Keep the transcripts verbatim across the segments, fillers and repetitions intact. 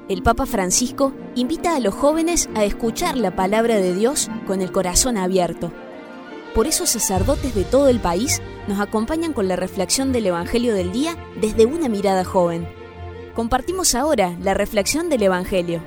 el Papa Francisco invita a los jóvenes a escuchar la palabra de Dios con el corazón abierto. Por eso sacerdotes de todo el país nos acompañan con la reflexión del Evangelio del día desde una mirada joven. Compartimos ahora la reflexión del Evangelio.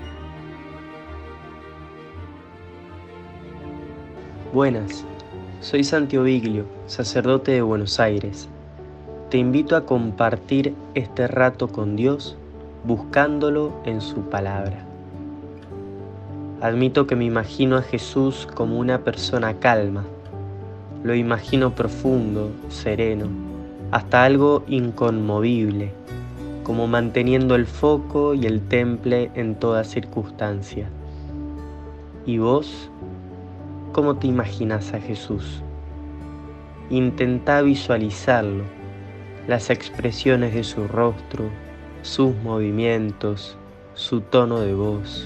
Buenas, soy Santiago Biglio, sacerdote de Buenos Aires. Te invito a compartir este rato con Dios buscándolo en su palabra. Admito que me imagino a Jesús como una persona calma. Lo imagino profundo, sereno, hasta algo inconmovible, como manteniendo el foco y el temple en toda circunstancia. ¿Y vos? ¿Cómo te imaginas a Jesús? Intentá visualizarlo, las expresiones de su rostro, sus movimientos, su tono de voz.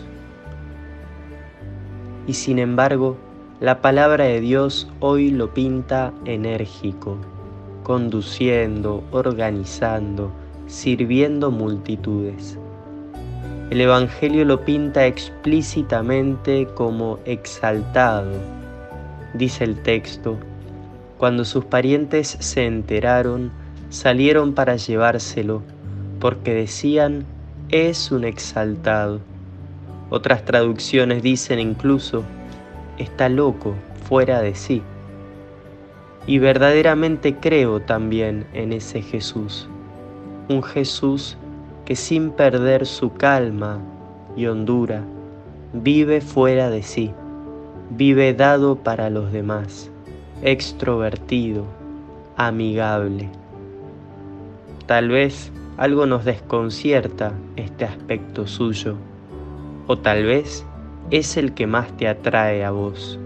Y sin embargo, la palabra de Dios hoy lo pinta enérgico, conduciendo, organizando, sirviendo multitudes. El Evangelio lo pinta explícitamente como exaltado. Dice el texto: cuando sus parientes se enteraron, salieron para llevárselo, porque decían, es un exaltado. Otras traducciones dicen incluso, está loco, fuera de sí. Y verdaderamente creo también en ese Jesús, un Jesús que sin perder su calma y hondura, vive fuera de sí, vive dado para los demás, extrovertido, amigable. Tal vez algo nos desconcierta este aspecto suyo, o tal vez es el que más te atrae a vos.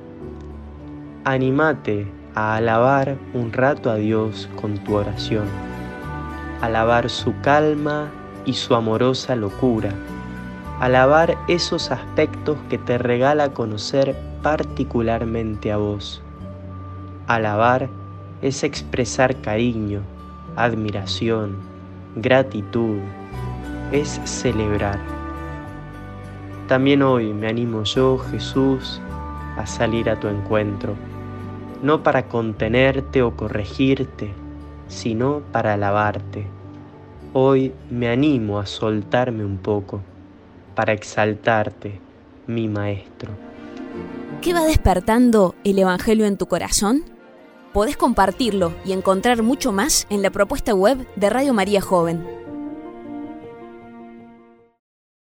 Anímate a alabar un rato a Dios con tu oración, alabar su calma y su amorosa locura, alabar esos aspectos que te regala conocer particularmente a vos. Alabar es expresar cariño, admiración, gratitud, es celebrar. También hoy me animo yo, Jesús, a salir a tu encuentro, no para contenerte o corregirte, sino para alabarte. Hoy me animo a soltarme un poco, para exaltarte, mi Maestro. ¿Qué va despertando el Evangelio en tu corazón? Podés compartirlo y encontrar mucho más en la propuesta web de Radio María Joven.